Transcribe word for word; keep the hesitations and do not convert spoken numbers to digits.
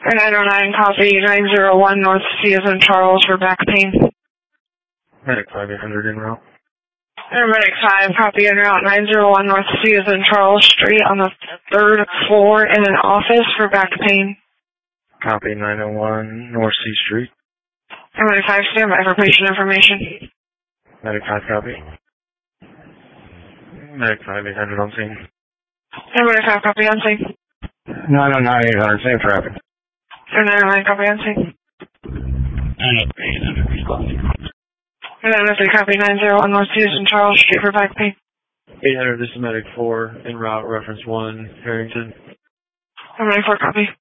nine oh nine, copy, nine oh one, North C as in Charles for back pain. Medic five eight hundred en route. Medic five, copy, en route, nine oh one, North C as in Charles Street on the third floor in an office for back pain. Copy, nine oh one, North C Street. Medic five, stand by for patient information. Medic five, copy. Medic five eight hundred on scene. Medic five, copy, on scene. nine oh nine, eight hundred, same traffic. nine oh nine, copy, on scene. nine oh three, eight hundred, responding. nine oh three, copy, nine oh one, North C as in Charles Street for back pain. eight hundred, this is Medic four, en route, reference one, Harrington. Medic four, copy.